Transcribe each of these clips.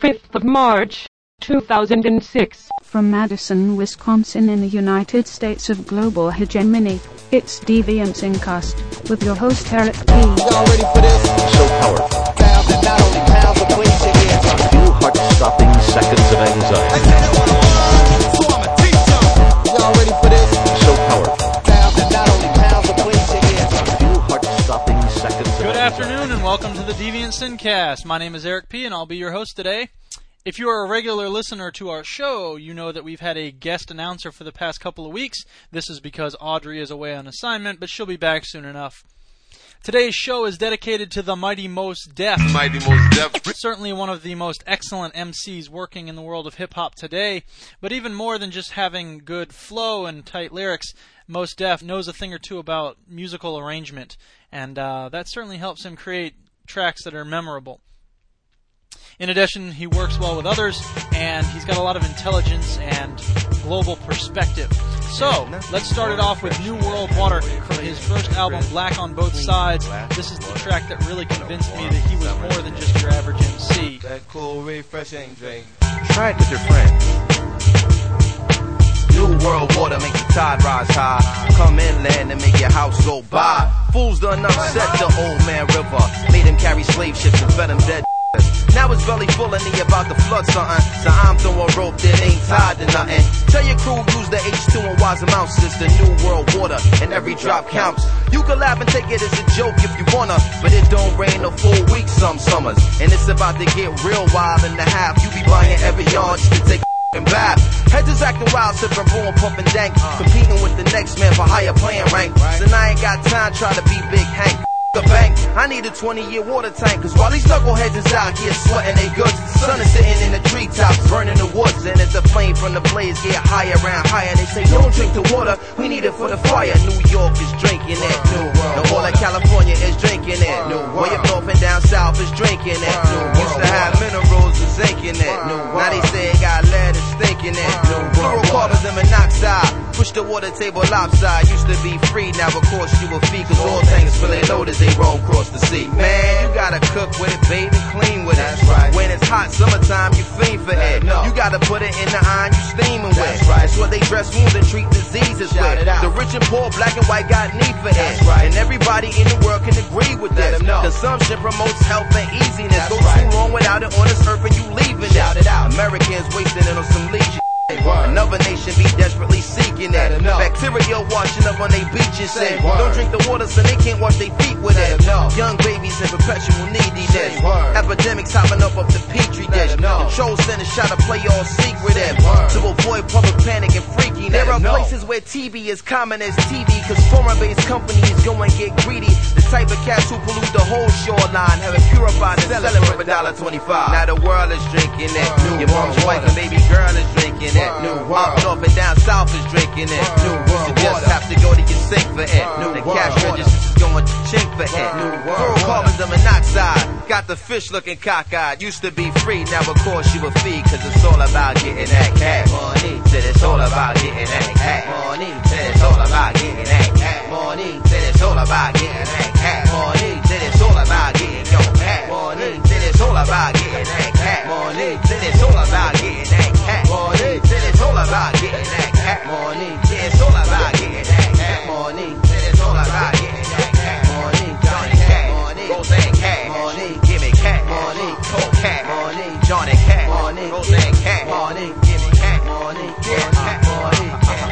5th of March, 2006. From Madison, Wisconsin in the United States of global hegemony, it's Deviancing with your host Eric P. Y'all ready for this? So powerful. Pounds and not only pounds, but please your ears. A few heart-stopping seconds of anxiety. So I'ma teach y'all. Y'all ready for this? So powerful. Pounds and not only pounds, but please your ears. A few heart-stopping seconds of Good anxiety. afternoon and welcome to the Deviant Sincast. My name is Eric P. and I'll be your host today. If you are a regular listener to our show, you know that we've had a guest announcer for the past couple of weeks. This is because Audrey is away on assignment, but she'll be back soon enough. Today's show is dedicated to the Mighty Mos Def. Certainly one of the most excellent MCs working in the world of hip-hop today, but even more than just having good flow and tight lyrics, Mos Def knows a thing or two about musical arrangement, and that certainly helps him create tracks that are memorable. In addition, he works well with others, and he's got a lot of intelligence and global perspective. So, let's start it off with New World Water from his first album, Black on Both Sides. This is the track that really convinced me that he was more than just your average MC. That cool, refreshing drink. Try it with your friends. New world water make the tide rise high. Come inland and make your house go by. Fools done upset the old man river. Made him carry slave ships and fed him dead. Now his belly full and he about to flood something. So I'm throwing rope that ain't tied to nothing. Tell your crew use the H2 and wise amounts. It's the new world water and every drop counts. You can laugh and take it as a joke if you wanna, but it don't rain a full week some summers. And it's about to get real wild in the half. You be buying every yard just to take a bath. Heads is acting wild, sipping broom, pumping dank. Competing with the next man for higher playing rank. So now I ain't got time try to be Big Hank. The bank, I need a 20-year water tank. Cause while these knuckleheads is out here sweating they goods, the sun is sitting in the treetops, burning the woods. And as the flame from the blaze get higher and higher, they say don't drink the water, we need it for the fire. New York is drinking it, New World. All of California is drinking it, New World. Way up north and down south is drinking it, New World. Used to have minerals and zinc in it, New World. Now they say it got lead and stink in it, New World. Fluorocarbons and monoxide, push the water table lopside. Used to be free, now of course you a fee. Cause all tanks fill they loaded, they roam across the sea. Man, you gotta cook with it, baby, clean with it. That's right. When it's hot summertime, you fiend for it. You gotta put it in the iron, you steaming with. That's right. It's what they dress wounds and treat diseases with. The rich and poor, black and white got need for it. That's right. And everybody in the world can agree with this. Consumption promotes health and easiness. That's Go right. Too long without it on this earth and you leaving it. Americans wasting it on some leisure. Another nation be desperately seeking it. Bacteria washing up on they beaches. Say, don't drink the water so they can't wash their feet with it. Young babies in perpetual neediness. Epidemics hopping up the petri dish. Control center try to play all secret to avoid public panic and freakiness. There are places where TB is common as TV, cause foreign-based companies go and get greedy. The type of cats who pollute the whole shoreline, have it purified and sell it for $1.25. Now the world is drinking it. Your mom's wife and baby girl is drinking it. Up north and down south is drinking it. You just have to go to your sink for it. The cash register is going to chink for it. Fluorocarbons and monoxide got the fish looking cockeyed. Used to be free, now of course you a fee. Cause it's all about getting that cash money. Said it's all about getting that cash money. Said it's all about getting that cash money. Said it's all about getting that cash money. Said it's all about getting your cash money. Said it's all about getting that cash money. Said it's all about getting that cash money. Said it's all about getting that cash money. Said it's all about getting that cash money. Said it's all about getting that cash money. Johnny cash money. Roseanne cash money. Give me cash money. Cold cash money. Johnny cash money. Roseanne cash money. Give me cash money. Cash money.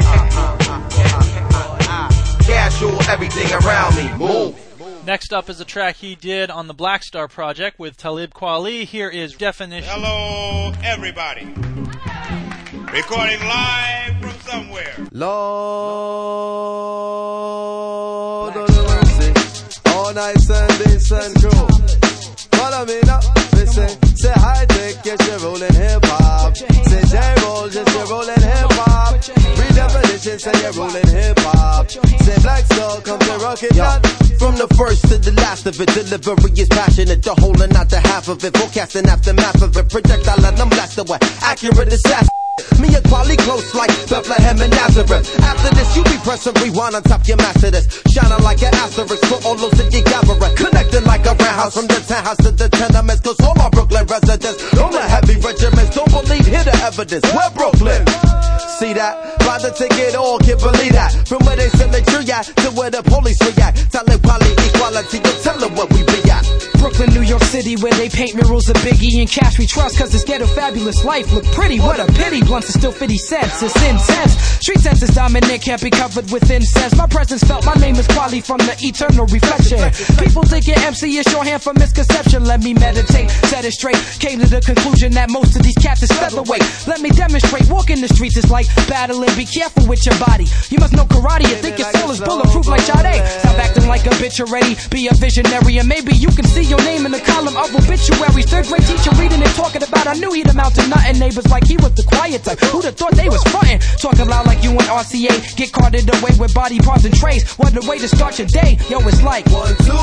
Cash rule everything around me. Move. Next up is a track he did on the Black Star Project with Talib Kweli. Here is Definition. Hello, everybody. Recording live from somewhere. Lord, of mercy. All night Sundays and crew. Follow me now. Listen, say high tech, yes, you're rolling hip hop. Say J-roll, yes, you're rolling hip hop. Redefinition, say you're rolling hip hop. Say Black Star, come to rock it out. From the first to the last of it, delivery is passionate. The whole and not the half of it. Forecasting aftermath of it. Projectile and I'm blast away. Accurate assassin. Me and Quali close like Bethlehem and Nazareth. After this, you be pressing rewind on top your master this. Shining like an asterisk for all those that you gather. Connecting like a roundhouse from the townhouse to the tenements. Cause all my Brooklyn residents, all the heavy regiments. Don't believe, hear the evidence. We're Brooklyn. See that? Buy the ticket, all can't believe that. From where they send the tree at to where the police react. Tell them quality, equality, but tell them what we be at. Brooklyn, New York City, where they paint murals of Biggie and Cash we trust, cause this ghetto fabulous life look pretty. What a pity, blunts are still 50 cents, it's intense. Street sense is dominant, can't be covered with incense. My presence felt, my name is Quali from the eternal reflection. People think your MC is shorthand for misconception. Let me meditate, set it straight. Came to the conclusion that most of these cats is featherweight. Let me demonstrate, walking the streets is like battling. Be careful with your body. You must know karate and think your soul is bulletproof like Sade. Stop acting like a bitch already. Be a visionary and maybe you can see your name in the column of obituaries. Third grade teacher reading and talking about I knew he'd amount to nothing. Neighbors like he was the quiet type. Who'd have thought they was frontin'? Talking loud like you and RCA. Get carted away with body parts and trays. What a way to start your day. Yo, it's like 1, 2,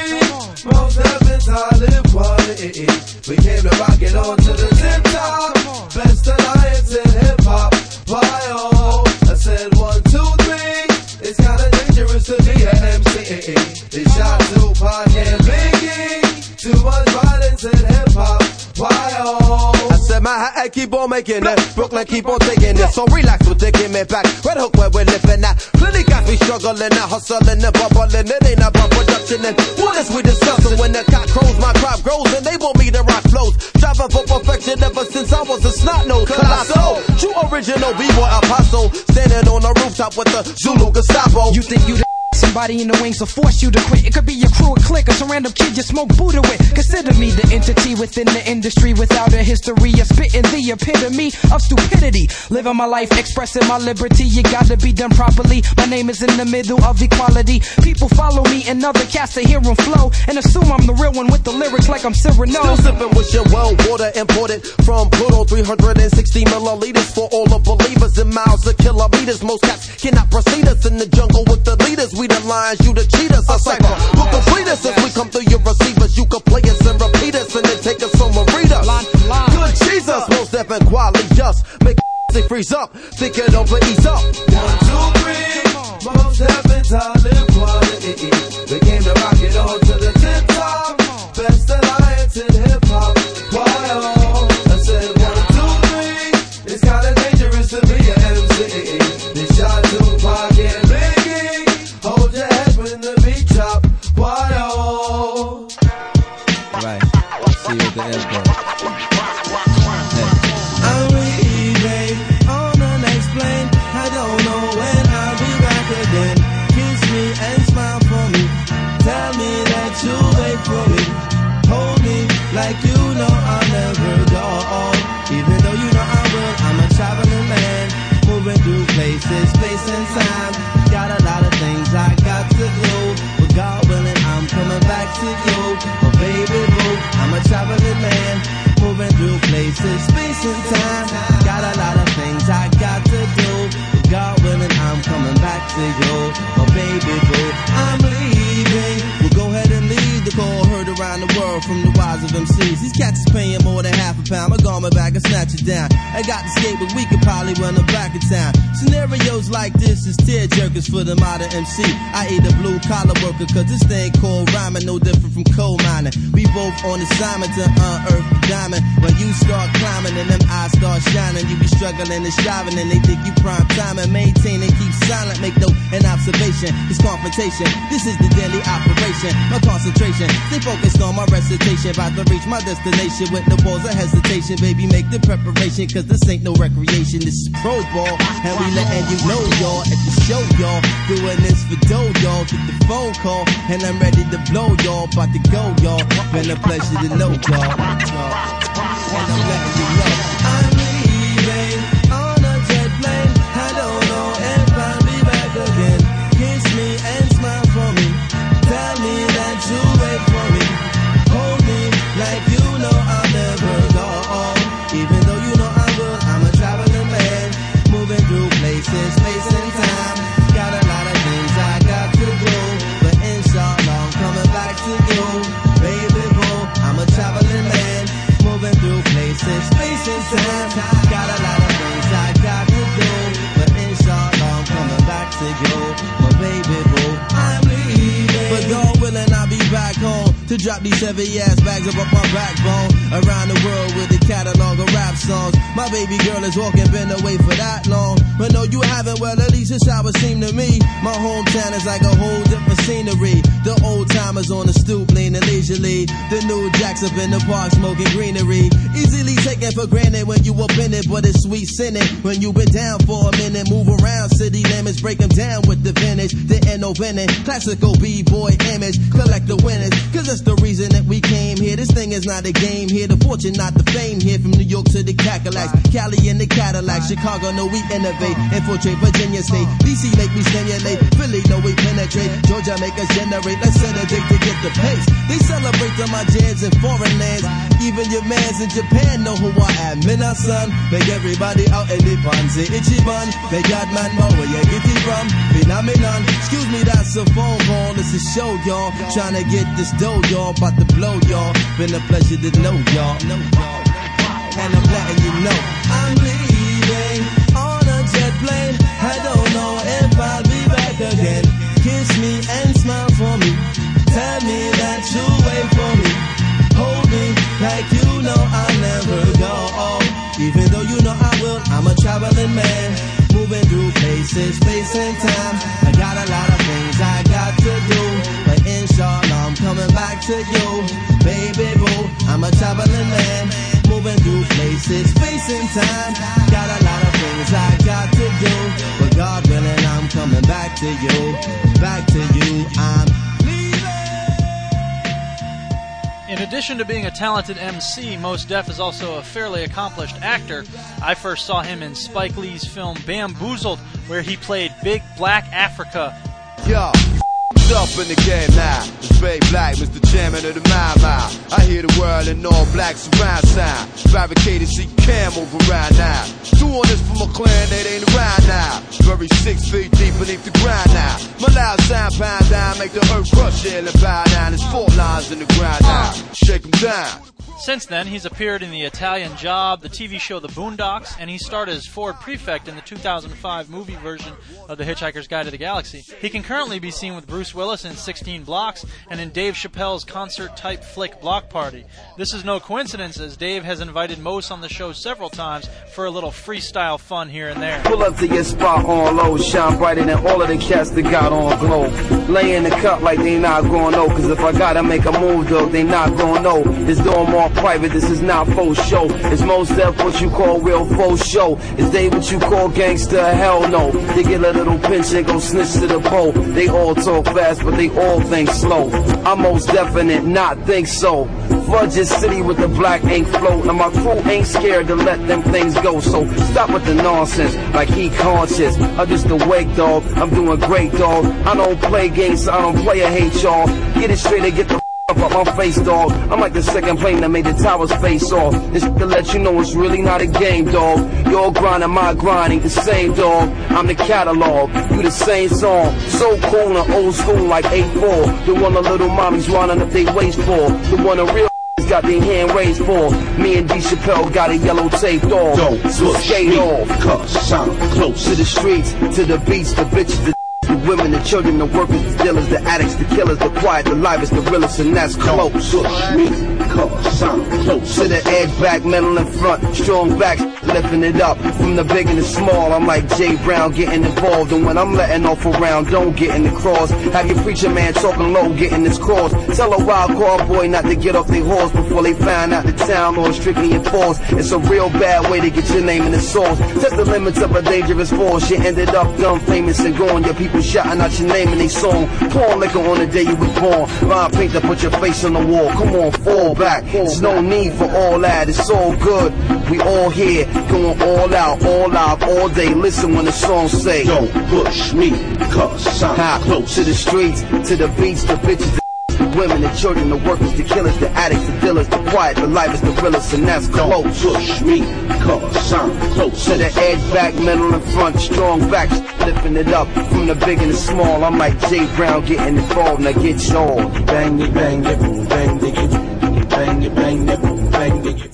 3. Most heavens I live quality. We came to rock it on to the tip top. Best alliance in hip hop. Why oh? I said 1, 2, 3. It's kinda dangerous to be an MC. They shot Tupac and Biggie. Too much violence in hip hop. Why oh? I said Manhattan keep on making it. Brooklyn keep on taking it. So relax with the give me back. Red Hook where we're living at. Plenty guys be struggling and hustling and bubbling. It ain't about production and what is we discussing? When the cock crows, my crop grows and they want me to rock flows. Striving for perfection ever since I was a snot nose. Colossal, true original B-boy apostle. Standing on the rooftop with the Zulu Gestapo. You think you the somebody in the wings will force you to quit. It could be your crew, a clique, or some random kid you smoke Buddha with. Consider me the entity within the industry without a history of spitting the epitome of stupidity. Living my life, expressing my liberty. You gotta be done properly. My name is in the middle of equality. People follow me and other cats to hear them flow and assume I'm the real one with the lyrics like I'm Cyrano. Still sipping with your well water imported from Pluto. 360 milliliters for all the believers in miles of kilometers. Most cats cannot proceed us in the jungle with the leaders. We the lions, you the cheaters. A cipher who complete us as we come through your receivers. You can play us and repeat us and then take us on a reader. Good Jesus, most deaf and quality just make it freeze up. Think it over, ease up. 1, 2, 3. Most heavens I live quality. We came to rock it on to the tip top. Best alliance in hip hop. Why oh? I said 1, 2, 3. It's kinda dangerous to be an MC. They shot Tupac and Biggie. Hold your head when the beat drop. Why oh? Right. See you at the airport. I'm leaving on the next plane. I don't know when I'll be back again. Kiss me and smile for me. Tell me that you'll wait for me. Hold me like you know I'll never go. Even though you know I will, I'm a traveling man. Moving through places, space and time. Got a lot of things I got to do. But God willing, I'm coming back to you. Oh baby boo, I'm a traveling man. Moving through places, space and time. Got a lot of things I got to do. But God willing, I'm coming back to you. Oh baby boo, I'm leaving. We'll go ahead and leave the call heard around the world from the wise of MCs. These cats is paying more than half a pound. My garment back and snatch it down. I got the skate, but we could probably run them back in town. Scenarios like this is tear jerkers for the modern MC. I ain't a blue collar worker, cause this thing called rhyming no different from coal mining. We both on assignment to unearth the diamond. When you start climbing and them eyes start shining, you be struggling and striving and they think you prime time and maintain and keep silent. Make note and observation, it's confrontation. This is the daily operation. My concentration, stay focused on my recitation. About to reach my destination with no pause or hesitation. Baby, make the preparation, cause this ain't no recreation. This is pro ball, and we letting you know, y'all, at the show, y'all. Doing this for dough, y'all. Get the phone call, and I'm ready to blow, y'all. About to go, y'all. Been a pleasure to know, y'all. And I'm letting you know I'm leaving on a jet plane. I don't know if I'll be back again. Kiss me and smile for me. Tell me that you wait for me. Hold me like you know I'll never go. Even though you know I will, I'm a traveling man. Moving through places, space and time. Got a lot of things I got to do, but inshallah I'm coming back to you. Baby boo, I'm a traveling man. Moving through places, space and time. Got a lot of things I got to do, but inshallah I'm coming back to you. My baby boo, I'm leaving. But God willing, I'll be back home to drop these heavy ass bags up my backbone. Around the world with the catalog of rap songs. My baby girl has walking, been away for that long. But no, you haven't, well, at least it's how it seemed to me. My hometown is like a whole different scenery. The old timers on the stoop, leaning leisurely. The new jacks up in the park, smoking greenery. Easily taken for granted when you up in it, but it's sweet sinning. When you been down for a minute, move around city limits, break them down with the vintage. There ain't no winning, classical B-boy image. Collect the winners, cause that's the reason that we came here. This thing is not a game here, the fortune, not the fame here. From New York to the Cadillacs, Cali and the Cadillac, Chicago, know we innovate, infiltrate Virginia State, DC make me stimulate, Philly know we penetrate, Georgia make us generate, let's set a date to get the pace. They celebrate on my jams in foreign lands, even your mans in Japan know who I am. Mina son, make everybody out in the pan, say Ichiban, make God man know where you get it from, phenomenon. Excuse me, that's a phone call, it's a show, y'all, trying to get this dough, y'all, about to blow, y'all, been a pleasure to know y'all. And I'm letting you know I'm leaving on a jet plane. I don't know if I'll be back again. Kiss me and smile for me. Tell me that you'll wait for me. Hold me like you know I'll never go. Even though you know I will, I'm a traveling man, moving through places, space and time. I got a lot of things I got to do, but inshallah I'm coming back to you, baby boo. I'm a traveling man, moving through places, space and time. Got a lot of things I got to do, but God willing, I'm coming back to you, back to you. I'm In addition to being a talented MC, Mos Def is also a fairly accomplished actor. I first saw him in Spike Lee's film Bamboozled, where he played Big Black Africa. Yo, up in the game now. It's Ray Black, Mr. Chairman of the Mile. I hear the world in all black surround sound. Barricaded, see cam over around now. Doing this for my clan, they ain't around now. Buried 6 feet deep beneath the ground now. My loud sound pound down, make the earth crush it and bow down. There's 4 lines in the ground now. Shake them down. Since then, he's appeared in The Italian Job, the TV show The Boondocks, and he starred as Ford Prefect in the 2005 movie version of The Hitchhiker's Guide to the Galaxy. He can currently be seen with Bruce Willis in 16 Blocks and in Dave Chappelle's concert-type flick Block Party. This is no coincidence, as Dave has invited Mos on the show several times for a little freestyle fun here and there. Pull up to your spot on low, shine brighter than all of the cats that got on glow. Lay in the cup like they not gonna know, cause if I gotta make a move, though, they not gonna know. It's doing more private, this is not faux show. It's Mos Def what you call real faux show. Is they what you call gangster? Hell no. They get a little pinch and go snitch to the pole. They all talk fast, but they all think slow. I'm most definite, not think so. Fudge this city with the black ink float. Now my crew ain't scared to let them things go. So stop with the nonsense, like he conscious. I'm just awake, dog. I'm doing great, dog. I don't play games, so I don't play or hate y'all. Get it straight and get the up my face, dog. I'm like the second plane that made the towers face off. This to let you know it's really not a game, dog. Your grind and my grind ain't the same, dog. I'm the catalog, you the same song. So cool and old school like 8-4. The one the little mommies running up they waist for. The one the real got their hand raised for. Me and D. Chappelle got a yellow tape dog. Don't so skate off, cause I'm close to the streets, to the beats, the bitches, the women, the children, the workers, the dealers, the addicts, the killers, the quiet, the livest, the realest, and that's close. Push me, cause I'm close to the edge, back, middle, and front. Strong back, lifting it up. From the big and the small, I'm like Jay Brown getting involved. And when I'm letting off a round, don't get in the cross. Have your preacher man talking low, getting his cross. Tell a wild car boy not to get off their horse before they find out the town or strictly enforced. It's a real bad way to get your name in the source. Test the limits of a dangerous force. You ended up dumb, famous, and gone. Your people shouting out your name in their song. Pouring liquor on the day you was born. Line paint to put your face on the wall. Come on, fall back. There's no need for all that. It's all good. We all here, going all out, all day. Listen when the song say, don't push me, cause I'm close to the streets, to the beats, the bitches, the women, the children, the workers, the killers, the addicts, the dealers, the quiet, the livest, the realest, and that's close. Don't push me, cause I'm close to the edge, back, middle, and front. Strong back, lifting it up. From the big and the small, I'm like Jay Brown getting involved. Now get yours. Bang it, bang it, boom, bang it, bang it, bang it, boom, bang it.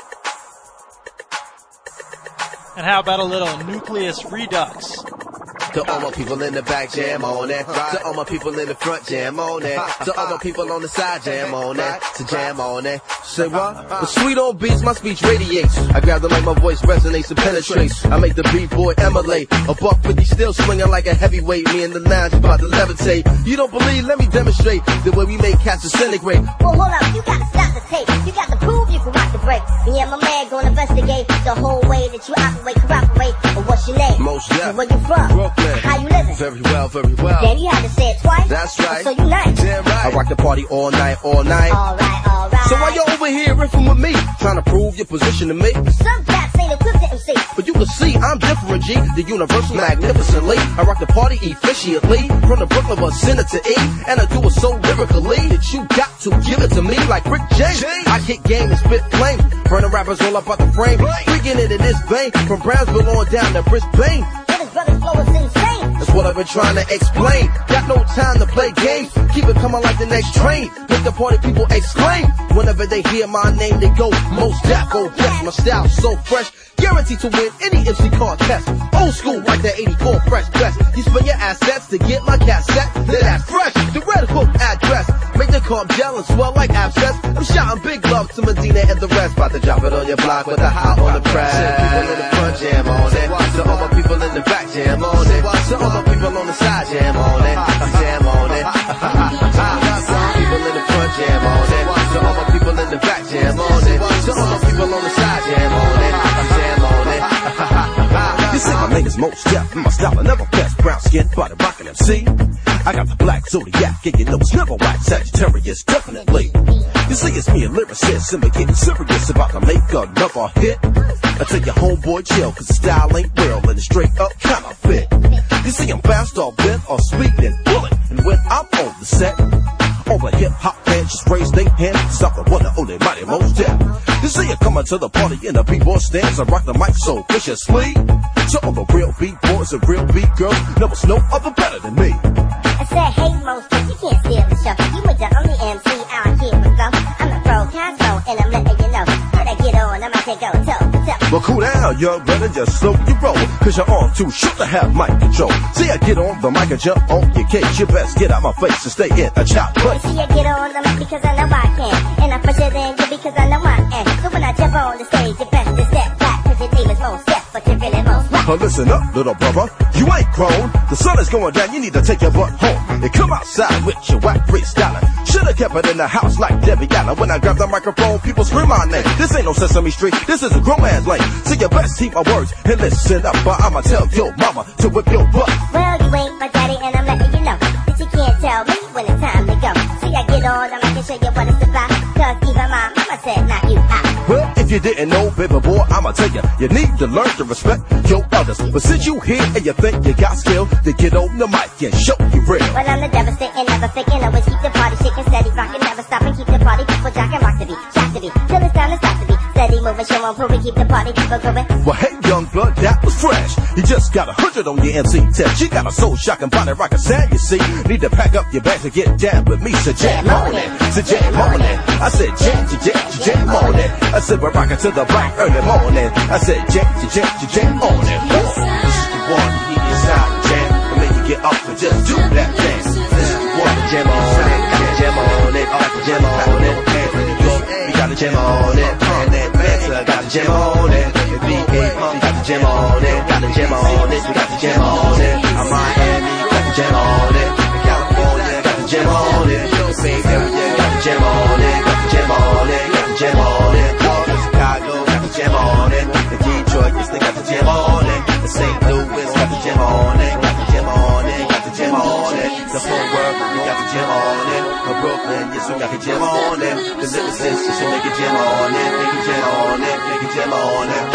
And how about a little Nucleus Redux? To all my people in the back, jam on it. To all my people in the front, jam on it. To all my people on the side, jam on it. To jam on it. Say what? The sweet old beats, my speech radiates. I grab the mic, my voice resonates and penetrates. I make the B-boy emulate. A buck 50 still swinging like a heavyweight. Me in the lounge about to levitate. You don't believe? Let me demonstrate the way we make cats disintegrate. Well, hold up, you gotta stop the tape. You got to prove you can rock the break. Me and my man gonna investigate the whole way that you operate, cooperate. And what's your name? Most Def. Where you from? Brooklyn. How you living? Very well, very well. Then you had to say it twice. That's right. So you nice. Damn right. I rock the party all night, all night. Alright, alright. So why you over here riffing with me? Trying to prove your position to me? Some cats ain't equipped to MC. But you can see I'm different, G. The universal magnificently. I rock the party efficiently. From the Brooklyn vicinity to E. And I do it so lyrically that you got to give it to me like Rick James. I kick game and spit flame. Burning rappers all up out the frame. Freaking it in this vein. From Brownsville on down to Brisbane. His brother's flow is insane. That's what I've been trying to explain. Got no time to play games. Keep it coming like the next train. Make the party people exclaim. Whenever they hear my name, they go Most Def. Oh yes, my style so fresh. Guaranteed to win any MC contest. Old school like that 84 Fresh Best. You spend your assets to get my cassette. Then that's fresh. The Red Hook address. Make the comp gel and swell like abscess. I'm shouting big love to Medina and the rest. About to drop it on your block with a hot on the press. People in the front jam on it. To all my people in the back jam on it. To all my people on the side jam on it. Jam on it. People in the front jam on it. To all my people in the back jam on it. To all my people on the side jam on it. Jam on it. You see my name is Most Def, and my style I never best. Brown skin, body rockin' MC. I got the black zodiac, and you know it's never white. Sagittarius, definitely. You see it's me and lyricists, and we're getting serious about to make another hit. I tell your homeboy chill, cause the style ain't real, and it's straight up counterfeit. You see I'm fast or bent or speeding, bullet, and when I'm on the set, all the hip-hop fans just raise their hand. Stop the one and only mighty Most Def. You see you coming to the party in the b-boy stands. I rock the mic so viciously. So all the real b-boys and real b-girls, never no other better than me. I said, hey, Most Def, you can't steal the show. You ain't the only MC out here with flow. I'm a pro Cosmo, and I'm letting you know. When I get on, I might take go toe. Well, cool down, young brother, just slow your roll. Cause you're on too short to have mic control. See, I get on the mic and jump on your case. You best get out my face and stay in a chop place. See, I get on the mic because I know I can. And I'm fresher than you because I know I am. So when I jump on the stage, you best to step back. Cause your name is Most Def, but you're really Most Rock. Well, listen up, little brother. You ain't grown. The sun is going down, you need to take your butt home. And come outside with your whack freestyling. Should've kept it in the house like Debbie Allen. When I grab the microphone, people scream my name. This ain't no Sesame Street, this is a grown man's lane. So you best keep my words and listen up, or I'ma tell your mama to whip your butt. Well, you ain't my daddy, and I'm letting you know that you can't tell me when it's time to go. See, I get on, I can show you what it's about. Cause even my mama said, knock you out. Well, if you didn't know, baby boy, I'ma tell you, you need to learn to respect your elders. But since you here and you think you got skill, then get on the mic and show you real. Well, I'm the devastating, never faking, always keep the party shaking, steady rocking, never stopping, keep the party people jocking, rock the beat, shock the beat, till it's time to stop the beat. Steady moving, show on proving, keep the party people going. Well, hey, young blood, that was fresh. You just got 100 on your MC test. You got a soul shocking body rocking sound, you see. Need to pack up your bags and get down with me. So jam on it, so jam on it. I said jam on it. I said we're rocking to the bright early morning. I said jam on it. This is the one you need inside the jam to make you get up and just do that dance. This is the one to jam on it, gotta jam on it, gotta jam on it. We gotta jam on it, and that Atlanta gotta jam on it. The BK Pump got the jam on it, gotta jam on it, we got the jam on it. I'm Miami, got the jam on it. California got the jam on it. The Bay Area got the jam on it, got the jam on it, got the jam on it. Chicago got the jam on it. The Detroit, yes, they got the jam on it. The St. Louis got the jam on it, got the jam on it, got the jam on it. The whole world, we got the jam on it. The Brooklyn, yes, we got the jam on it. The lyricists, yes, we make a jam on it, make a jam on it, make a jam on it.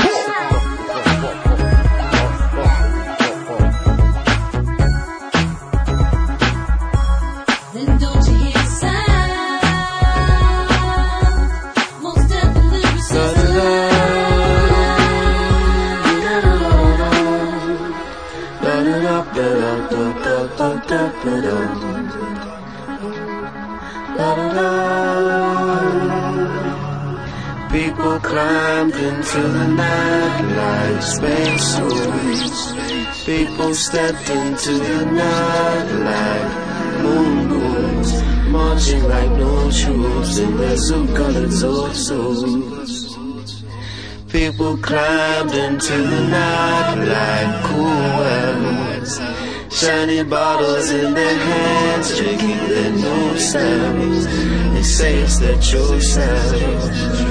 People climbed into the night like spacesuits. People stepped into the night like moon boots, marching like no troops in their suit-colored suits. People climbed into the night like cool wells, shiny bottles in their hands, drinking their new selves. They say it's their true selves.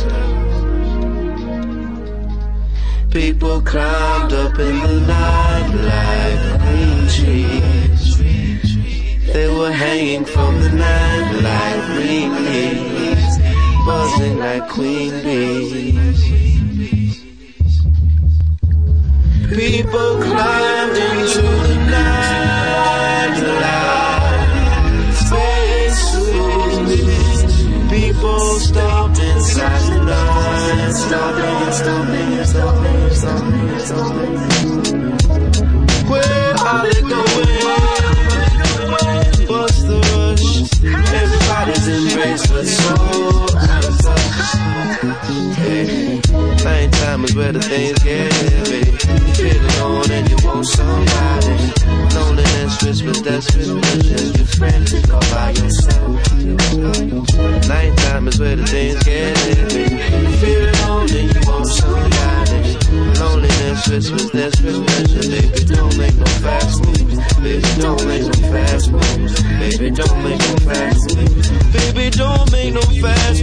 People climbed up in the night like green trees. They were hanging from the night like green leaves, buzzing like queen bees. People climbed into the night like spacesuits. People stopped inside the night, stopping. Where are they going? What's the rush? Everybody's embraced but so out of touch. Hey, playing time is where the things get heavy. Feel alone and you want somebody. Loneliness whispers desperation. Your friends is all by yourself. Nighttime is where the things get heavy. Feel alone and you want somebody. Loneliness whispers desperation. Baby, don't make no fast moves. Baby, don't make no fast moves. Baby, don't make no fast moves. Baby, don't make no fast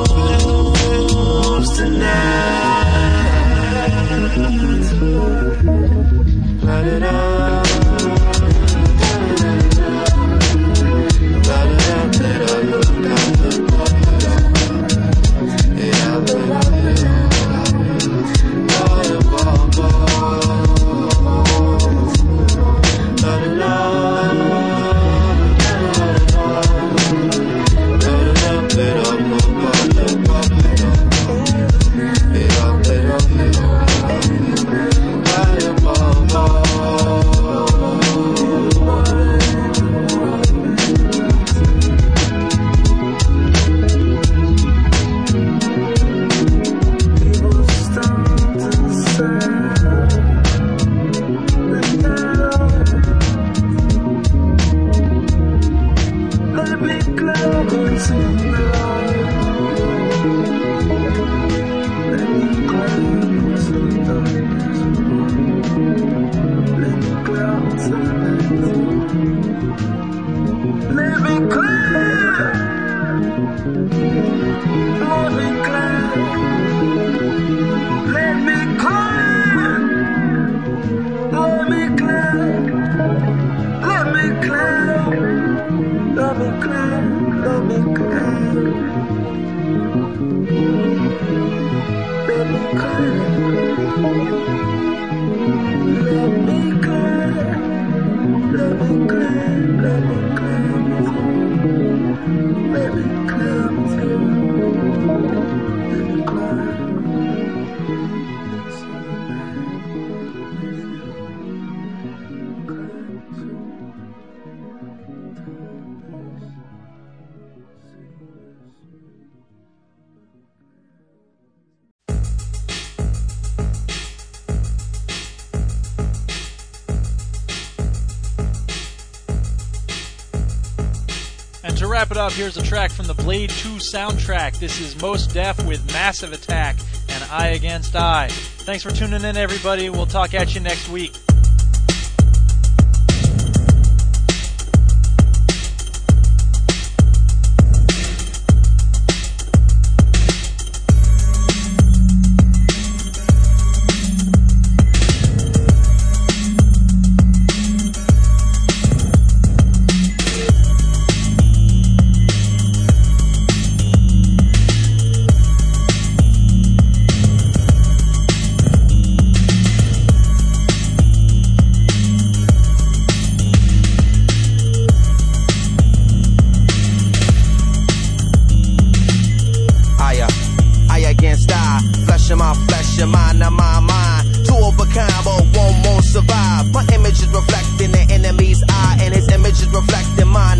moves tonight. Light it up. And to wrap it up, here's a track from the Blade 2 soundtrack. This is Mos Def with Massive Attack and Eye Against Eye. Thanks for tuning in, everybody. We'll talk at you next week.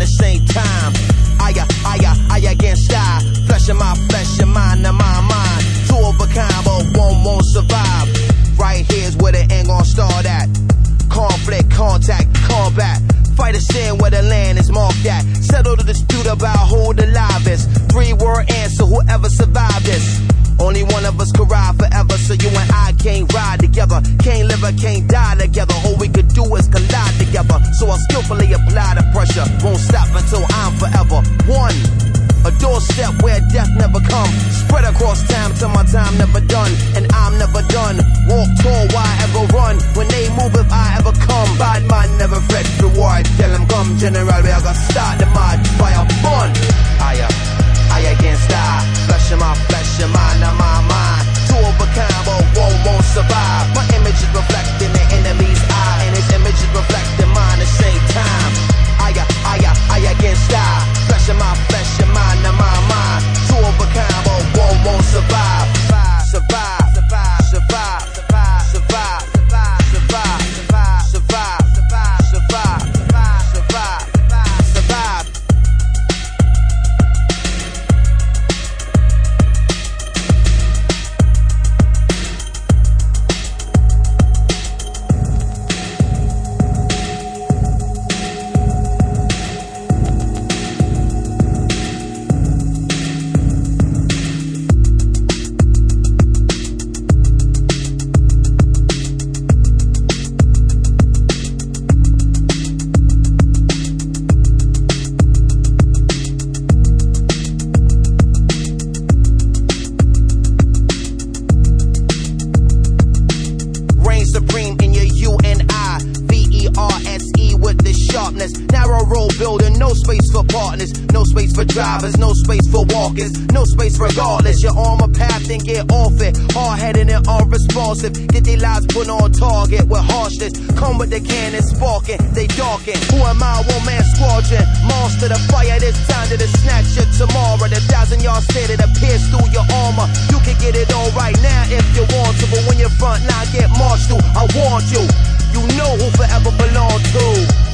Eye against eye, flesh of my flesh, your mind of my mind. understand where the land is marked at. Settle the dispute about who the live is. 3-word answer, whoever survived this. Only one of us could ride forever, so you and I can't ride together. Can't live or can't die together. All we could do is collide together. So I'll skillfully apply the pressure. Won't stop until I'm forever one. A doorstep where death never come. Spread across time till my time never done. And I'm never done. Walk tall, why ever run? When they move, if I ever come. Bad man never fret reward. Tell them come, general, we are gonna start the mad fire fun. I can't stop. Flesh in my flesh, your mind on my mind. Two of a kind, but one won't survive. My image is reflecting the enemy's eye, and his image is reflecting mine at the same time. I can't stop. Flesh in my flesh, your mind on my mind. Two of a kind, but one won't survive. Survive, survive, survive, survive, survive, survive, survive, survive, survive, survive, survive. Drivers, no space for walkers, no space regardless. You're on my path, then get off it. Hard-headed and unresponsive. Get their lives put on target with harshness. Come with the cannon sparking, they darken. Who am I? One-man squadron. Monster the fire, this time to the snatch you tomorrow. The 1,000-yard stare that appears through your armor. You can get it all right now if you want to, but when your front line get marched through, I warned you. You know who forever belong to.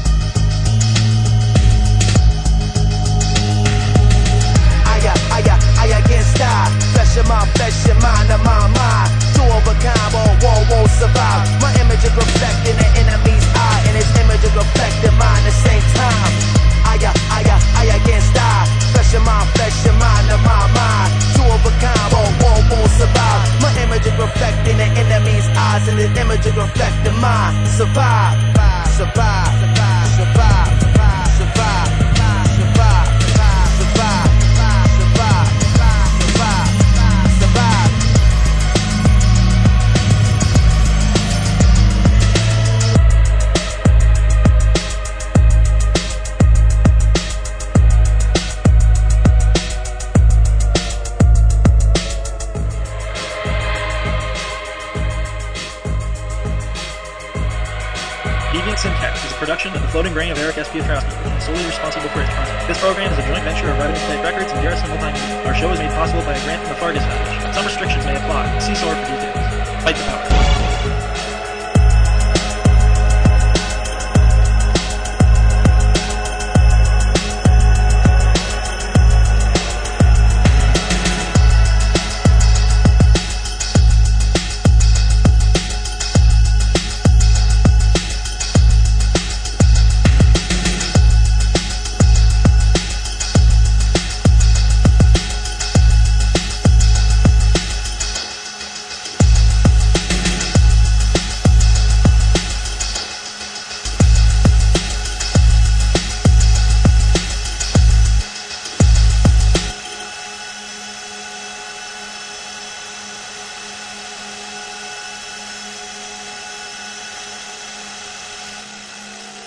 I can't stop. Flesh in my flesh, your mind on my mind. Two of a kind, but one won't survive. My image is reflecting the enemy's eye, and his image is reflecting mine at the same time. I can't stop. Flesh in my flesh, your mind on my mind. Two of a kind, but one won't survive. My image is reflecting the enemy's eyes, and his image is reflecting mine. Survive, survive, survive, survive, survive, survive, survive. Syntax is a production of the Floating Brain of Eric S. Piotrowski, solely responsible for its content. This program is a joint venture of Revenue Plate Records and Garrison Multimedia. Our show is made possible by a grant from the Fargus Foundation. Some restrictions may apply. See SOAR for details. Fight the power.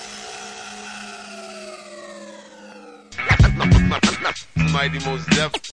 Mighty Most Def.